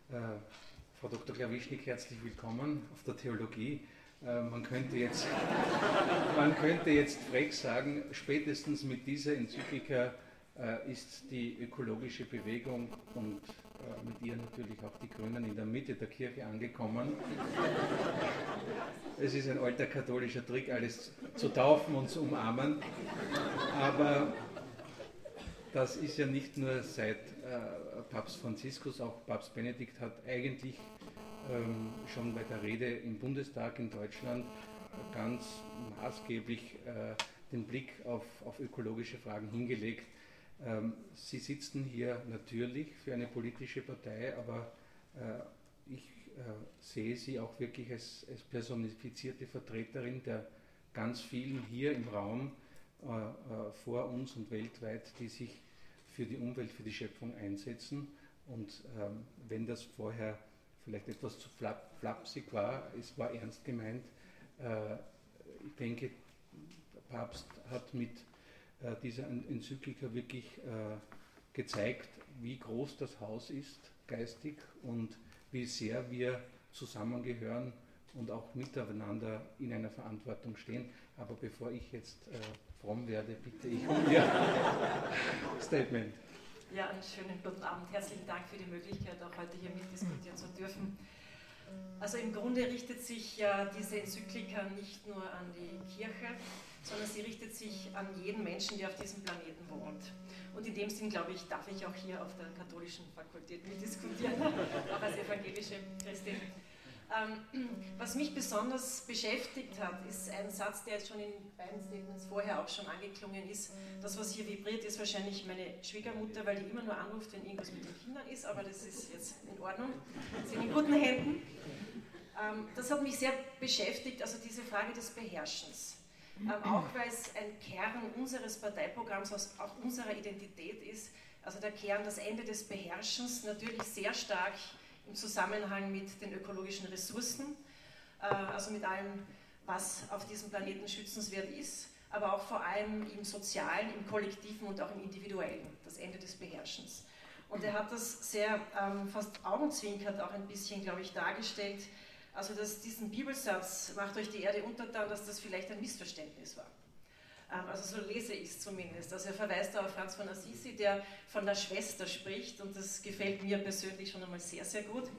Frau Dr. Klawischnik, herzlich willkommen auf der Theologie. Man könnte jetzt frech sagen, spätestens mit dieser Enzyklika ist die ökologische Bewegung und mit ihr natürlich auch die Grünen in der Mitte der Kirche angekommen. Es ist ein alter katholischer Trick, alles zu taufen und zu umarmen, aber das ist ja nicht nur seit Papst Franziskus, auch Papst Benedikt hat eigentlich schon bei der Rede im Bundestag in Deutschland ganz maßgeblich den Blick auf ökologische Fragen hingelegt. Sie sitzen hier natürlich für eine politische Partei, aber ich sehe Sie auch wirklich als personifizierte Vertreterin der ganz vielen hier im Raum vor uns und weltweit, die sich für die Umwelt, für die Schöpfung einsetzen. Und wenn das vorher vielleicht etwas zu flapsig war, es war ernst gemeint. Ich denke, der Papst hat mit dieser Enzyklika wirklich gezeigt, wie groß das Haus ist, geistig, und wie sehr wir zusammengehören und auch miteinander in einer Verantwortung stehen. Aber bevor ich jetzt fromm werde, bitte ich um Ihr Statement. Ja, einen schönen guten Abend. Herzlichen Dank für die Möglichkeit, auch heute hier mitdiskutieren zu dürfen. Also im Grunde richtet sich ja diese Enzyklika nicht nur an die Kirche, sondern sie richtet sich an jeden Menschen, der auf diesem Planeten wohnt. Und in dem Sinn, glaube ich, darf ich auch hier auf der katholischen Fakultät mitdiskutieren, auch als evangelische Christin. Was mich besonders beschäftigt hat, ist ein Satz, der jetzt schon in beiden Statements vorher auch schon angeklungen ist. Das, was hier vibriert, ist wahrscheinlich meine Schwiegermutter, weil die immer nur anruft, wenn irgendwas mit den Kindern ist, aber das ist jetzt in Ordnung, sie sind in guten Händen. Das hat mich sehr beschäftigt, also diese Frage des Beherrschens. Auch weil es ein Kern unseres Parteiprogramms, auch unserer Identität ist, also der Kern, das Ende des Beherrschens, natürlich sehr stark im Zusammenhang mit den ökologischen Ressourcen, also mit allem, was auf diesem Planeten schützenswert ist, aber auch vor allem im Sozialen, im Kollektiven und auch im Individuellen, das Ende des Beherrschens. Und er hat das sehr fast augenzwinkert auch ein bisschen, glaube ich, dargestellt, also dass diesen Bibelsatz, macht euch die Erde untertan, dass das vielleicht ein Missverständnis war. Also so lese ich es zumindest. Also er verweist da auf Franz von Assisi, der von der Schwester spricht, und das gefällt mir persönlich schon einmal sehr, sehr gut.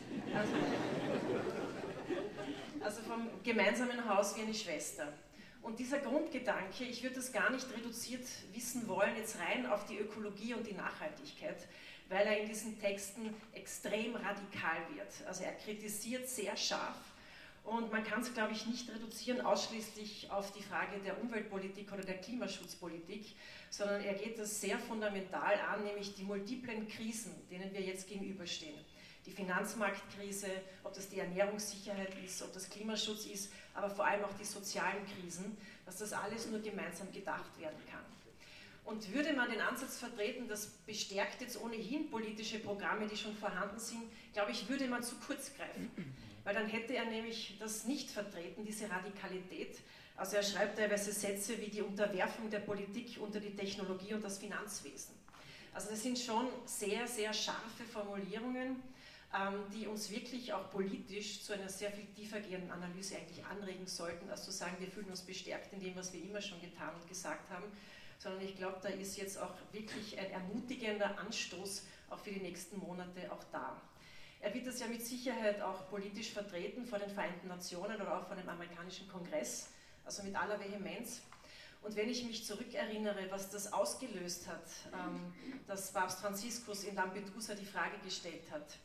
Also vom gemeinsamen Haus wie eine Schwester. Und dieser Grundgedanke, ich würde das gar nicht reduziert wissen wollen, jetzt rein auf die Ökologie und die Nachhaltigkeit, weil er in diesen Texten extrem radikal wird. Also er kritisiert sehr scharf. Und man kann es, glaube ich, nicht reduzieren ausschließlich auf die Frage der Umweltpolitik oder der Klimaschutzpolitik, sondern er geht das sehr fundamental an, nämlich die multiplen Krisen, denen wir jetzt gegenüberstehen. Die Finanzmarktkrise, ob das die Ernährungssicherheit ist, ob das Klimaschutz ist, aber vor allem auch die sozialen Krisen, dass das alles nur gemeinsam gedacht werden kann. Und würde man den Ansatz vertreten, das bestärkt jetzt ohnehin politische Programme, die schon vorhanden sind, glaube ich, würde man zu kurz greifen. Weil dann hätte er nämlich das nicht vertreten, diese Radikalität. Also er schreibt teilweise Sätze wie die Unterwerfung der Politik unter die Technologie und das Finanzwesen. Also das sind schon sehr, sehr scharfe Formulierungen, die uns wirklich auch politisch zu einer sehr viel tiefergehenden Analyse eigentlich anregen sollten, als zu sagen, wir fühlen uns bestärkt in dem, was wir immer schon getan und gesagt haben, sondern ich glaube, da ist jetzt auch wirklich ein ermutigender Anstoß auch für die nächsten Monate auch da. Er wird das ja mit Sicherheit auch politisch vertreten vor den Vereinten Nationen oder auch vor dem amerikanischen Kongress, also mit aller Vehemenz. Und wenn ich mich zurückerinnere, was das ausgelöst hat, dass Papst Franziskus in Lampedusa die Frage gestellt hat,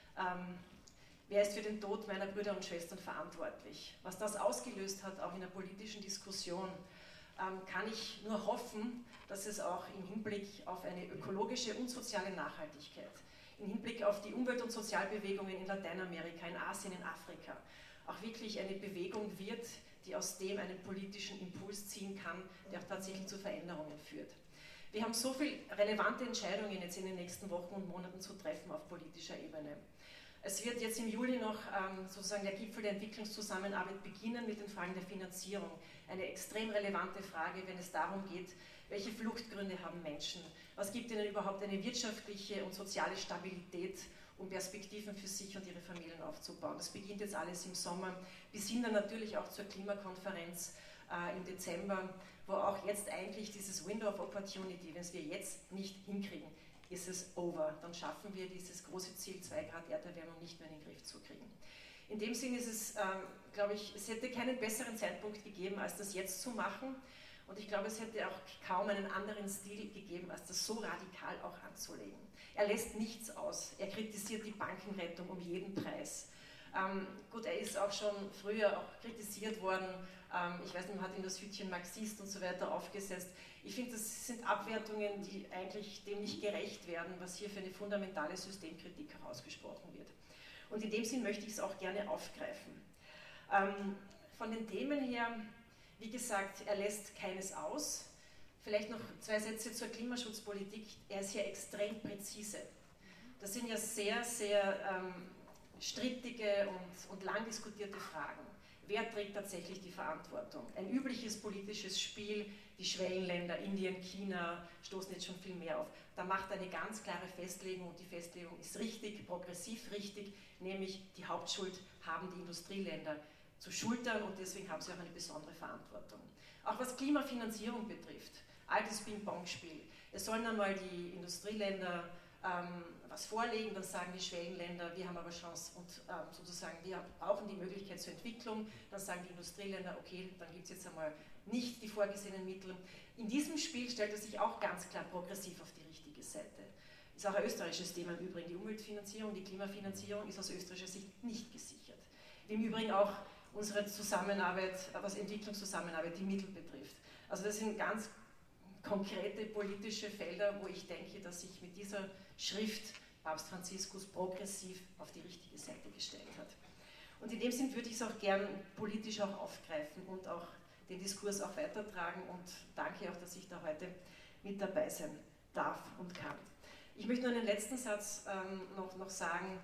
wer ist für den Tod meiner Brüder und Schwestern verantwortlich? Was das ausgelöst hat, auch in der politischen Diskussion, kann ich nur hoffen, dass es auch im Hinblick auf eine ökologische und soziale Nachhaltigkeit, im Hinblick auf die Umwelt- und Sozialbewegungen in Lateinamerika, in Asien, in Afrika, auch wirklich eine Bewegung wird, die aus dem einen politischen Impuls ziehen kann, der auch tatsächlich zu Veränderungen führt. Wir haben so viele relevante Entscheidungen jetzt in den nächsten Wochen und Monaten zu treffen auf politischer Ebene. Es wird jetzt im Juli noch sozusagen der Gipfel der Entwicklungszusammenarbeit beginnen mit den Fragen der Finanzierung. Eine extrem relevante Frage, wenn es darum geht, welche Fluchtgründe haben Menschen, was gibt ihnen überhaupt eine wirtschaftliche und soziale Stabilität um Perspektiven für sich und ihre Familien aufzubauen. Das beginnt jetzt alles im Sommer, bis hin dann natürlich auch zur Klimakonferenz im Dezember, wo auch jetzt eigentlich dieses Window of Opportunity, wenn es wir jetzt nicht hinkriegen, ist es over. Dann schaffen wir dieses große Ziel 2 Grad Erderwärmung nicht mehr in den Griff zu kriegen. In dem Sinn ist es, glaube ich, es hätte keinen besseren Zeitpunkt gegeben, als das jetzt zu machen. Und ich glaube, es hätte auch kaum einen anderen Stil gegeben, als das so radikal auch anzulegen. Er lässt nichts aus. Er kritisiert die Bankenrettung um jeden Preis. Gut, er ist auch schon früher auch kritisiert worden. Ich weiß nicht, man hat ihm das Hütchen Marxist und so weiter aufgesetzt. Ich finde, das sind Abwertungen, die eigentlich dem nicht gerecht werden, was hier für eine fundamentale Systemkritik herausgesprochen wird. Und in dem Sinn möchte ich es auch gerne aufgreifen. Von den Themen her, wie gesagt, er lässt keines aus. Vielleicht noch 2 Sätze zur Klimaschutzpolitik. Er ist hier extrem präzise. Das sind ja sehr, sehr strittige und lang diskutierte Fragen. Wer trägt tatsächlich die Verantwortung? Ein übliches politisches Spiel, die Schwellenländer, Indien, China, stoßen jetzt schon viel mehr auf. Da macht er eine ganz klare Festlegung und die Festlegung ist richtig, progressiv richtig, nämlich die Hauptschuld haben die Industrieländer zu schultern und deswegen haben sie auch eine besondere Verantwortung. Auch was Klimafinanzierung betrifft, altes Ping-Pong-Spiel. Es sollen einmal die Industrieländer was vorlegen, dann sagen die Schwellenländer, wir haben aber Chance und sozusagen wir brauchen die Möglichkeit zur Entwicklung, dann sagen die Industrieländer, okay, dann gibt es jetzt einmal nicht die vorgesehenen Mittel. In diesem Spiel stellt er sich auch ganz klar progressiv auf die richtige Seite. Ist auch ein österreichisches Thema im Übrigen, die Umweltfinanzierung, die Klimafinanzierung ist aus österreichischer Sicht nicht gesichert. Im Übrigen auch unsere Zusammenarbeit, was Entwicklungszusammenarbeit, die Mittel betrifft. Also das sind ganz konkrete politische Felder, wo ich denke, dass sich mit dieser Schrift Papst Franziskus progressiv auf die richtige Seite gestellt hat. Und in dem Sinn würde ich es auch gern politisch auch aufgreifen und auch den Diskurs auch weitertragen und danke auch, dass ich da heute mit dabei sein darf und kann. Ich möchte nur einen letzten Satz noch sagen.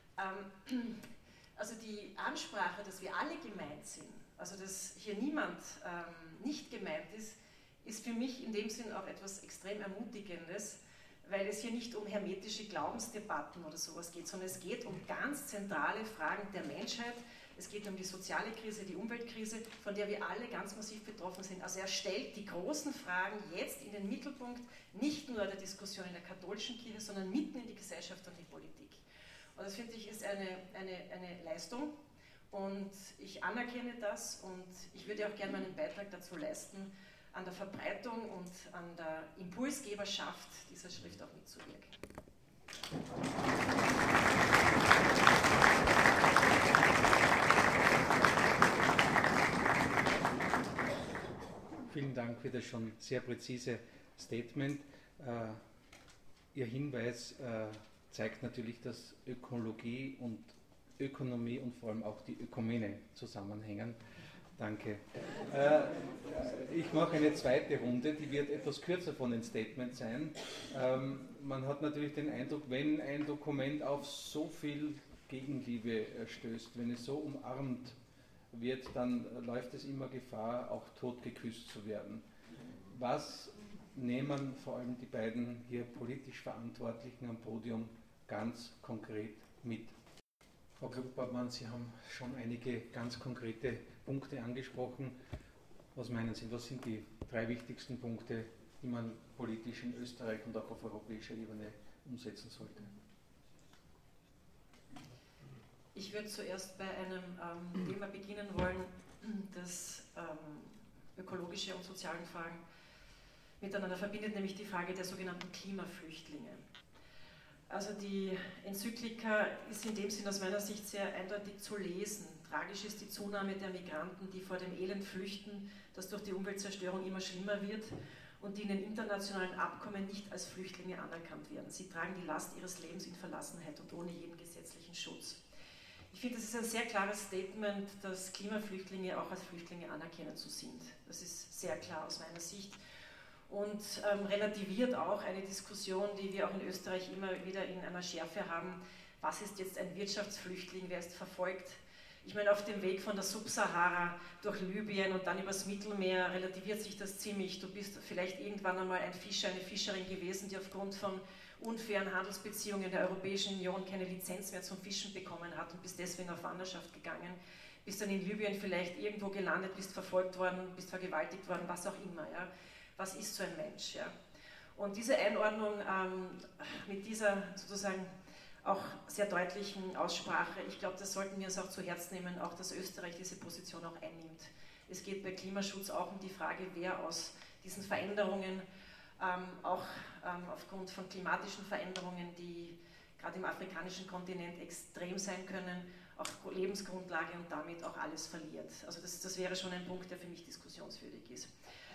Also die Ansprache, dass wir alle gemeint sind, also dass hier niemand nicht gemeint ist, ist für mich in dem Sinn auch etwas extrem Ermutigendes, weil es hier nicht um hermetische Glaubensdebatten oder sowas geht, sondern es geht um ganz zentrale Fragen der Menschheit. Es geht um die soziale Krise, die Umweltkrise, von der wir alle ganz massiv betroffen sind. Also er stellt die großen Fragen jetzt in den Mittelpunkt, nicht nur der Diskussion in der katholischen Kirche, sondern mitten in die Gesellschaft und die Politik. Und das finde ich ist eine Leistung und ich anerkenne das und ich würde auch gerne meinen Beitrag dazu leisten, an der Verbreitung und an der Impulsgeberschaft dieser Schrift auch mitzuwirken. Vielen Dank für das schon sehr präzise Statement. Ihr Hinweis zeigt natürlich, dass Ökologie und Ökonomie und vor allem auch die Ökumene zusammenhängen. Danke. Ich mache eine zweite Runde, die wird etwas kürzer von den Statements sein. Man hat natürlich den Eindruck, wenn ein Dokument auf so viel Gegenliebe stößt, wenn es so umarmt wird, dann läuft es immer Gefahr, auch totgeküsst zu werden. Was nehmen vor allem die beiden hier politisch Verantwortlichen am Podium ganz konkret mit? Frau Gluckbartmann, Sie haben schon einige ganz konkrete Punkte angesprochen. Was meinen Sie, was sind die 3 wichtigsten Punkte, die man politisch in Österreich und auch auf europäischer Ebene umsetzen sollte? Ich würde zuerst bei einem Thema beginnen wollen, das ökologische und soziale Fragen miteinander verbindet, nämlich die Frage der sogenannten Klimaflüchtlinge. Also die Enzyklika ist in dem Sinn aus meiner Sicht sehr eindeutig zu lesen. Tragisch ist die Zunahme der Migranten, die vor dem Elend flüchten, das durch die Umweltzerstörung immer schlimmer wird und die in den internationalen Abkommen nicht als Flüchtlinge anerkannt werden. Sie tragen die Last ihres Lebens in Verlassenheit und ohne jeden gesetzlichen Schutz. Ich finde, das ist ein sehr klares Statement, dass Klimaflüchtlinge auch als Flüchtlinge anerkennend zu sind. Das ist sehr klar aus meiner Sicht. Und relativiert auch eine Diskussion, die wir auch in Österreich immer wieder in einer Schärfe haben. Was ist jetzt ein Wirtschaftsflüchtling, wer ist verfolgt? Ich meine, auf dem Weg von der Subsahara durch Libyen und dann übers Mittelmeer relativiert sich das ziemlich. Du bist vielleicht irgendwann einmal ein Fischer, eine Fischerin gewesen, die aufgrund von unfairen Handelsbeziehungen der Europäischen Union keine Lizenz mehr zum Fischen bekommen hat und bist deswegen auf Wanderschaft gegangen, bist dann in Libyen vielleicht irgendwo gelandet, bist verfolgt worden, bist vergewaltigt worden, was auch immer. Ja? Was ist so ein Mensch? Ja? Und diese Einordnung mit dieser sozusagen auch sehr deutlichen Aussprache, ich glaube, das sollten wir uns auch zu Herzen nehmen, auch dass Österreich diese Position auch einnimmt. Es geht bei Klimaschutz auch um die Frage, wer aus diesen Veränderungen, auch aufgrund von klimatischen Veränderungen, die gerade im afrikanischen Kontinent extrem sein können, auch Lebensgrundlage und damit auch alles verliert. Also das wäre schon ein Punkt, der für mich diskussionswürdig ist.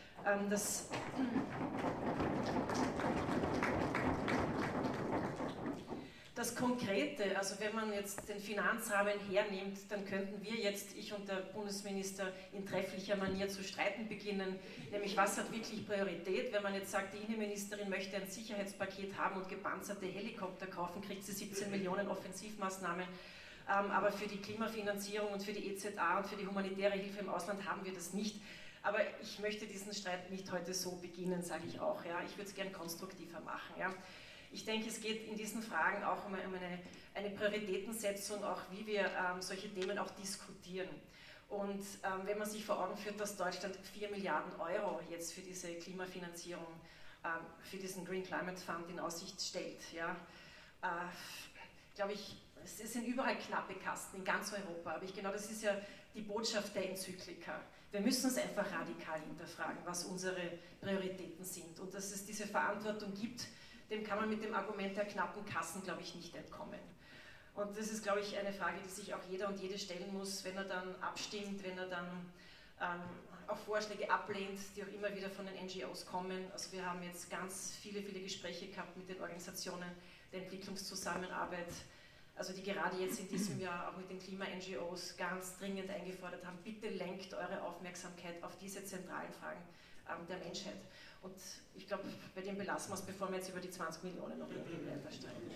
Das Konkrete, also wenn man jetzt den Finanzrahmen hernimmt, dann könnten wir jetzt, ich und der Bundesminister, in trefflicher Manier zu streiten beginnen, nämlich was hat wirklich Priorität. Wenn man jetzt sagt, die Innenministerin möchte ein Sicherheitspaket haben und gepanzerte Helikopter kaufen, kriegt sie 17 Millionen Offensivmaßnahmen, aber für die Klimafinanzierung und für die EZA und für die humanitäre Hilfe im Ausland haben wir das nicht. Aber ich möchte diesen Streit nicht heute so beginnen, sage ich auch. Ja. Ich würde es gern konstruktiver machen. Ja. Ich denke, es geht in diesen Fragen auch um eine Prioritätensetzung, auch wie wir solche Themen auch diskutieren. Und wenn man sich vor Augen führt, dass Deutschland 4 Milliarden Euro jetzt für diese Klimafinanzierung, für diesen Green Climate Fund in Aussicht stellt, ja, glaube ich, es sind überall knappe Kasten in ganz Europa. Aber genau das ist ja die Botschaft der Enzyklika. Wir müssen es einfach radikal hinterfragen, was unsere Prioritäten sind. Und dass es diese Verantwortung gibt, dem kann man mit dem Argument der knappen Kassen, glaube ich, nicht entkommen. Und das ist, glaube ich, eine Frage, die sich auch jeder und jede stellen muss, wenn er dann abstimmt, wenn er dann auch Vorschläge ablehnt, die auch immer wieder von den NGOs kommen. Also wir haben jetzt ganz viele Gespräche gehabt mit den Organisationen der Entwicklungszusammenarbeit, also die gerade jetzt in diesem Jahr auch mit den Klima-NGOs ganz dringend eingefordert haben, bitte lenkt eure Aufmerksamkeit auf diese zentralen Fragen der Menschheit. Und ich glaube, bei dem belassen wir es, bevor wir jetzt über die 20 Millionen noch weiter streiten.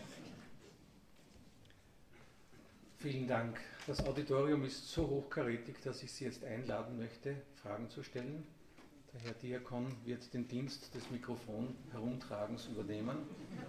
Vielen Dank. Das Auditorium ist so hochkarätig, dass ich Sie jetzt einladen möchte, Fragen zu stellen. Der Herr Diakon wird den Dienst des Mikrofon herumtragens übernehmen.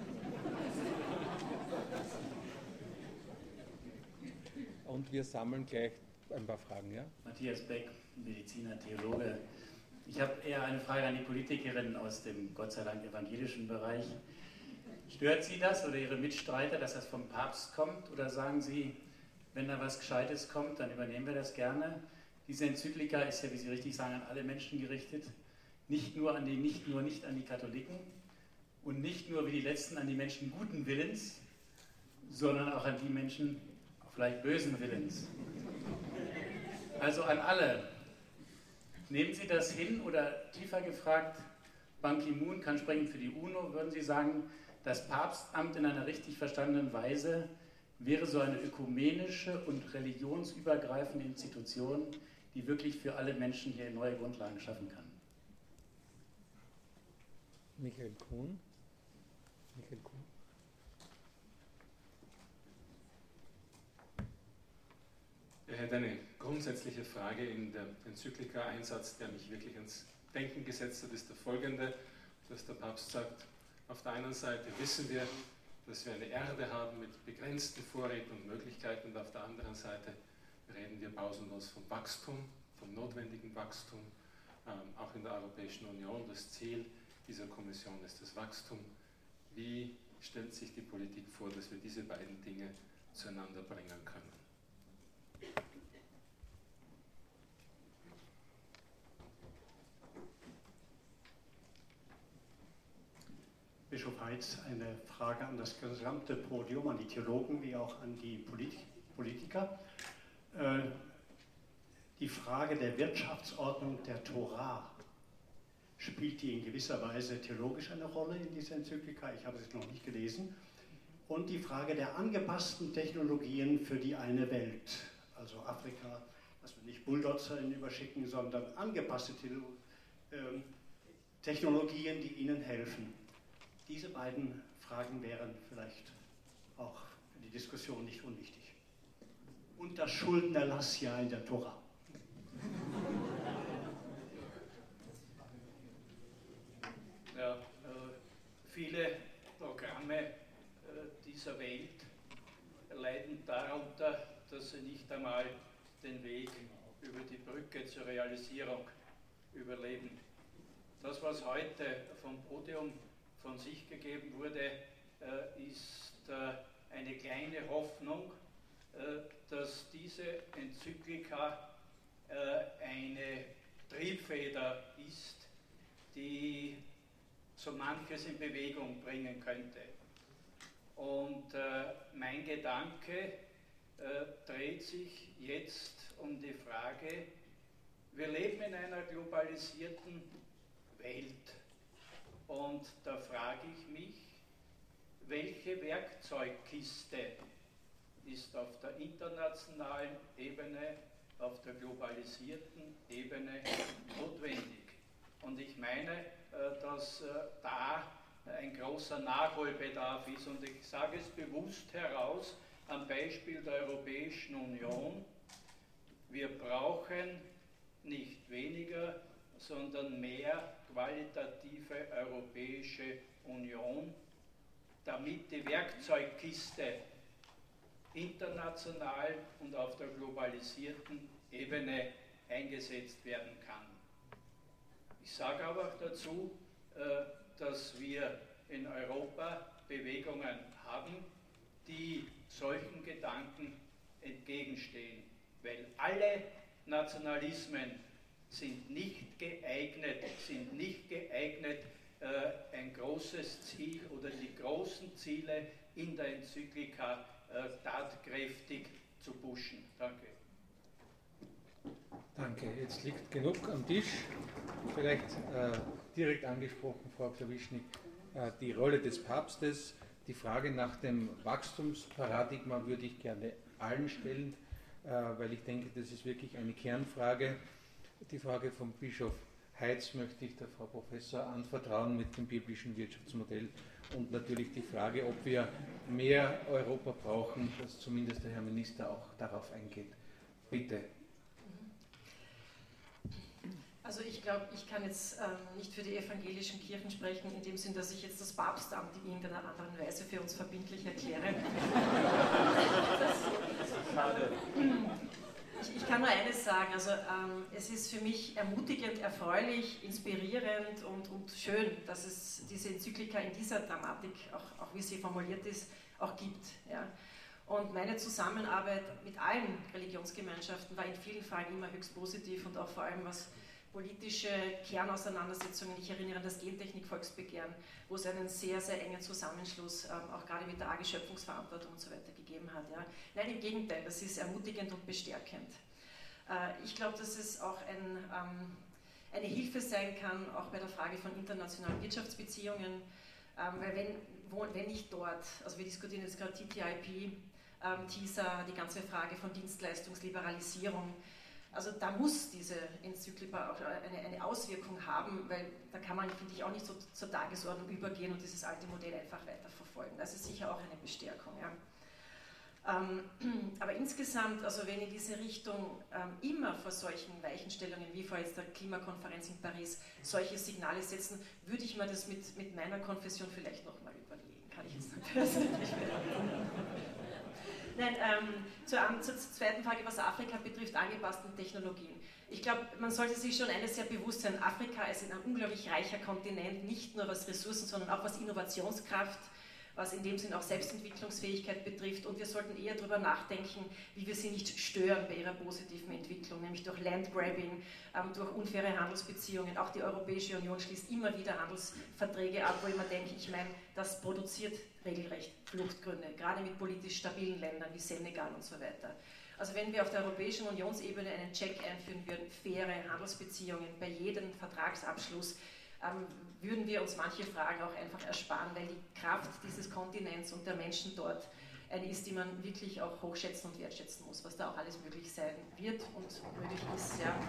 Und wir sammeln gleich ein paar Fragen, ja? Matthias Beck, Mediziner, Theologe. Ich habe eher eine Frage an die Politikerin aus dem Gott sei Dank evangelischen Bereich. Stört Sie das oder Ihre Mitstreiter, dass das vom Papst kommt? Oder sagen Sie, wenn da was Gescheites kommt, dann übernehmen wir das gerne? Diese Enzyklika ist ja, wie Sie richtig sagen, an alle Menschen gerichtet. Nicht nur an die Katholiken und nicht nur wie die Letzten an die Menschen guten Willens, sondern auch an die Menschen vielleicht bösen Willens. Also an alle. Nehmen Sie das hin oder tiefer gefragt, Ban Ki-moon kann sprechen für die UNO, würden Sie sagen, das Papstamt in einer richtig verstandenen Weise wäre so eine ökumenische und religionsübergreifende Institution, die wirklich für alle Menschen hier neue Grundlagen schaffen kann? Michael Kuhn. Ich hätte eine grundsätzliche Frage in der Enzyklika. Ein Satz, der mich wirklich ins Denken gesetzt hat, ist der folgende, dass der Papst sagt, auf der einen Seite wissen wir, dass wir eine Erde haben mit begrenzten Vorräten und Möglichkeiten und auf der anderen Seite reden wir pausenlos vom Wachstum, vom notwendigen Wachstum, auch in der Europäischen Union. Das Ziel dieser Kommission ist das Wachstum. Wie stellt sich die Politik vor, dass wir diese beiden Dinge zueinander bringen können? Bischof Heitz, eine Frage an das gesamte Podium, an die Theologen wie auch an die Politiker. Die Frage der Wirtschaftsordnung der Tora, spielt die in gewisser Weise theologisch eine Rolle in dieser Enzyklika? Ich habe sie noch nicht gelesen. Und die Frage der angepassten Technologien für die eine Welt, also Afrika, dass wir nicht Bulldozer überschicken, sondern angepasste Technologien, die ihnen helfen. Diese beiden Fragen wären vielleicht auch für die Diskussion nicht unwichtig. Und das Schuldenerlass ja in der Tora. Ja, viele Programme darunter, dass sie nicht einmal den Weg über die Brücke zur Realisierung überleben. Das, was heute vom Podium von sich gegeben wurde, ist eine kleine Hoffnung, dass diese Enzyklika eine Triebfeder ist, die so manches in Bewegung bringen könnte. Und mein Gedanke dreht sich jetzt um die Frage, wir leben in einer globalisierten Welt und da frage ich mich, welche Werkzeugkiste ist auf der internationalen Ebene, auf der globalisierten Ebene notwendig? Und ich meine, dass da ein großer Nachholbedarf ist und ich sage es bewusst heraus am Beispiel der Europäischen Union. Wir brauchen nicht weniger, sondern mehr qualitative Europäische Union, damit die Werkzeugkiste international und auf der globalisierten Ebene eingesetzt werden kann. Ich sage aber auch dazu, dass wir in Europa Bewegungen haben, die solchen Gedanken entgegenstehen, weil alle Nationalismen sind nicht geeignet, ein großes Ziel oder die großen Ziele in der Enzyklika tatkräftig zu pushen. Danke. Danke. Jetzt liegt genug am Tisch. Vielleicht direkt angesprochen, Frau Klawischnik, die Rolle des Papstes. Die Frage nach dem Wachstumsparadigma würde ich gerne allen stellen, weil ich denke, das ist wirklich eine Kernfrage. Die Frage vom Bischof Heitz möchte ich der Frau Professor anvertrauen mit dem biblischen Wirtschaftsmodell und natürlich die Frage, ob wir mehr Europa brauchen, dass zumindest der Herr Minister auch darauf eingeht. Bitte. Also ich glaube, ich kann jetzt nicht für die evangelischen Kirchen sprechen, in dem Sinn, dass ich jetzt das Papstamt in irgendeiner anderen Weise für uns verbindlich erkläre. Ich kann nur eines sagen, also es ist für mich ermutigend, erfreulich, inspirierend und schön, dass es diese Enzyklika in dieser Dramatik, auch wie sie formuliert ist, auch gibt. Ja. Und meine Zusammenarbeit mit allen Religionsgemeinschaften war in vielen Fällen immer höchst positiv und auch vor allem was politische Kernauseinandersetzungen, ich erinnere an das Gentechnik-Volksbegehren, wo es einen sehr, sehr engen Zusammenschluss auch gerade mit der AG Schöpfungsverantwortung und so weiter gegeben hat. Ja. Nein, im Gegenteil, das ist ermutigend und bestärkend. Ich glaube, dass es auch eine Hilfe sein kann, auch bei der Frage von internationalen Wirtschaftsbeziehungen, weil wenn nicht dort, also wir diskutieren jetzt gerade TTIP, TISA, die ganze Frage von Dienstleistungsliberalisierung, also da muss diese Enzyklika auch eine Auswirkung haben, weil da kann man, finde ich, auch nicht so zur Tagesordnung übergehen und dieses alte Modell einfach weiterverfolgen. Das ist sicher auch eine Bestärkung. Ja. Aber insgesamt, also wenn in diese Richtung immer vor solchen Weichenstellungen wie vor jetzt der Klimakonferenz in Paris solche Signale setzen, würde ich mir das mit meiner Konfession vielleicht nochmal überlegen. Kann ich jetzt nicht persönlich Nein, zur zweiten Frage, was Afrika betrifft, angepassten Technologien. Ich glaube, man sollte sich schon eines sehr bewusst sein, Afrika ist ein unglaublich reicher Kontinent, nicht nur was Ressourcen, sondern auch was Innovationskraft, was in dem Sinn auch Selbstentwicklungsfähigkeit betrifft und wir sollten eher darüber nachdenken, wie wir sie nicht stören bei ihrer positiven Entwicklung, nämlich durch Landgrabbing, durch unfaire Handelsbeziehungen. Auch die Europäische Union schließt immer wieder Handelsverträge ab, wo ich mir denke, ich meine, das produziert regelrecht Fluchtgründe, gerade mit politisch stabilen Ländern wie Senegal und so weiter. Also wenn wir auf der Europäischen Unionsebene einen Check einführen würden, faire Handelsbeziehungen bei jedem Vertragsabschluss, würden wir uns manche Fragen auch einfach ersparen, weil die Kraft dieses Kontinents und der Menschen dort eine ist, die man wirklich auch hochschätzen und wertschätzen muss, was da auch alles möglich sein wird und möglich ist. Ja.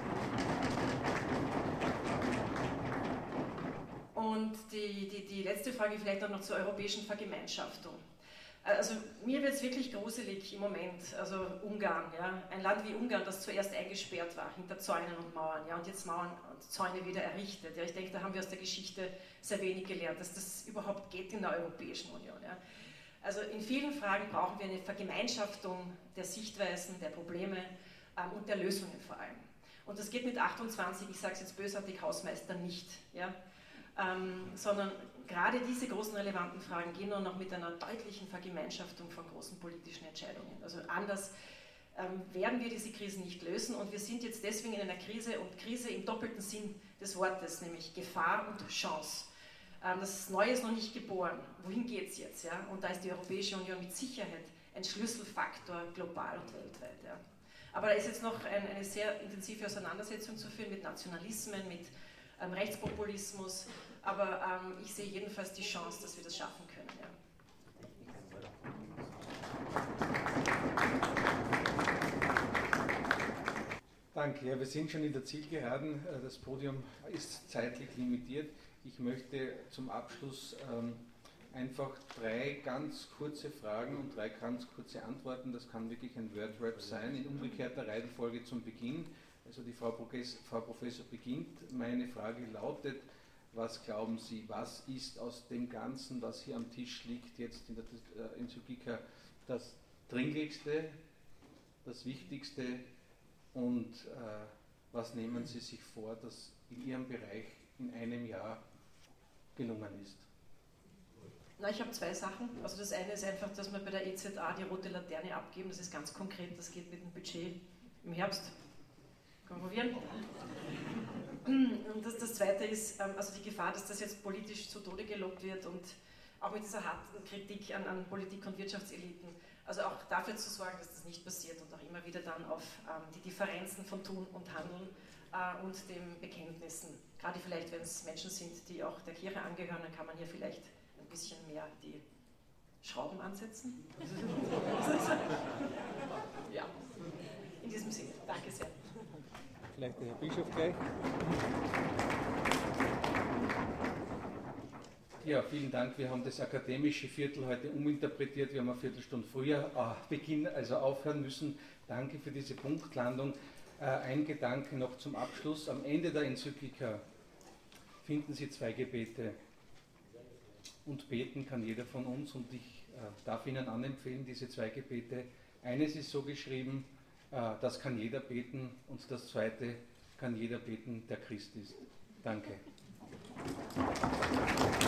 Und die letzte Frage vielleicht auch noch zur europäischen Vergemeinschaftung. Also mir wird es wirklich gruselig im Moment, also Ungarn, ja, ein Land wie Ungarn, das zuerst eingesperrt war hinter Zäunen und Mauern, ja, und jetzt Mauern und Zäune wieder errichtet. Ja, ich denke, da haben wir aus der Geschichte sehr wenig gelernt, dass das überhaupt geht in der Europäischen Union. Ja. Also in vielen Fragen brauchen wir eine Vergemeinschaftung der Sichtweisen, der Probleme und der Lösungen vor allem. Und das geht mit 28, ich sage es jetzt bösartig, Hausmeistern nicht, ja? Sondern gerade diese großen relevanten Fragen gehen nur noch mit einer deutlichen Vergemeinschaftung von großen politischen Entscheidungen. Also anders werden wir diese Krisen nicht lösen und wir sind jetzt deswegen in einer Krise und Krise im doppelten Sinn des Wortes, nämlich Gefahr und Chance. Das Neue ist noch nicht geboren. Wohin geht es jetzt? Ja? Und da ist die Europäische Union mit Sicherheit ein Schlüsselfaktor global und weltweit. Ja? Aber da ist jetzt noch eine sehr intensive Auseinandersetzung zu führen mit Nationalismen, mit Rechtspopulismus. Aber ich sehe jedenfalls die Chance, dass wir das schaffen können. Ja. Danke. Ja, wir sind schon in der Zielgeraden. Das Podium ist zeitlich limitiert. Ich möchte zum Abschluss einfach 3 ganz kurze Fragen und 3 ganz kurze Antworten. Das kann wirklich ein Word-Rap sein, in umgekehrter Reihenfolge zum Beginn. Also die Frau Professor beginnt. Meine Frage lautet: Was glauben Sie, was ist aus dem Ganzen, was hier am Tisch liegt, jetzt in der Enzyklika das Dringlichste, das Wichtigste und was nehmen Sie sich vor, dass in Ihrem Bereich in einem Jahr gelungen ist? Na, ich habe 2 Sachen. Also das eine ist einfach, dass wir bei der EZA die rote Laterne abgeben. Das ist ganz konkret, das geht mit dem Budget im Herbst. Kann man probieren. Und das Zweite ist also die Gefahr, dass das jetzt politisch zu Tode gelobt wird und auch mit dieser harten Kritik an Politik- und Wirtschaftseliten. Also auch dafür zu sorgen, dass das nicht passiert und auch immer wieder dann auf die Differenzen von Tun und Handeln und den Bekenntnissen. Gerade vielleicht, wenn es Menschen sind, die auch der Kirche angehören, dann kann man hier vielleicht ein bisschen mehr die Schrauben ansetzen. Ja, in diesem Sinne. Danke sehr. Vielleicht der Herr Bischof gleich. Ja, vielen Dank. Wir haben das akademische Viertel heute uminterpretiert. Wir haben eine Viertelstunde früher aufhören müssen. Danke für diese Punktlandung. Ein Gedanke noch zum Abschluss. Am Ende der Enzyklika finden Sie 2 Gebete. Und beten kann jeder von uns. Und ich darf Ihnen anempfehlen, diese 2 Gebete. Eines ist so geschrieben: Das kann jeder beten, und das zweite kann jeder beten, der Christ ist. Danke.